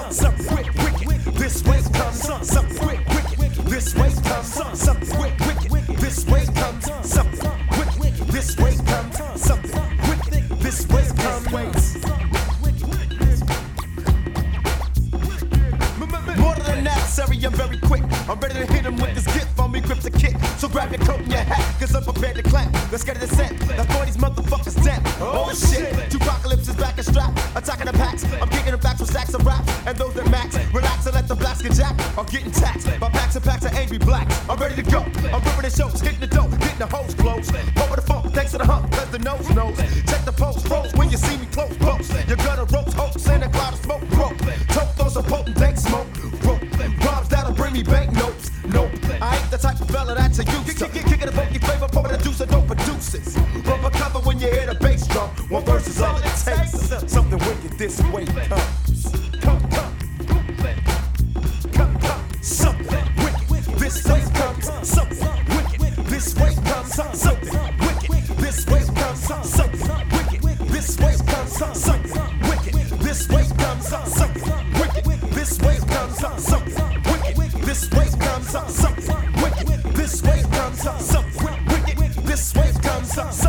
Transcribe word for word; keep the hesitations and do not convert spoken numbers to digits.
something wicked. This way comes something wicked. This way comes something wicked. This way comes something wicked. This way comes something wicked. This way comes. More than necessary, I'm very quick. I'm ready to hit him with this gift on me, grips a kick. So grab your coat and your hat, cause I'm prepared to clap. Let's get it a set. That's all these motherfuckers down. Oh shit, two apocalypse is back and strap. Attacking the packs, I'm kicking them back with stacks of raps. And those that max, relax and let the blacks get jacked. I'm getting taxed by packs and packs of angry blacks. I'm ready to go. I'm ripping the shows, hitting the dough, getting the hoes close. Over the phone, thanks to the hump, cause the nose knows. Check the post, froze when you see me close, close. You're gonna roast, hoax, and a cloud of smoke, bro. Toke those a potent dank smoke, bro. Rhymes that'll bring me bank notes, nope. I ain't the type of fella that you used to. Kicking the funky flavor, pouring the juice and don't produce it. Rubber cover when you hear the bass drum. One verse is all it takes. Something wicked this way comes. Come, come. Come, come. Something wicked this way comes. Something wicked this way comes. Something wicked this way comes. Something wicked this way comes. Something wicked this way comes. Something wicked this way comes. Something wicked this way comes. Something wicked this way comes. Something wicked this way comes.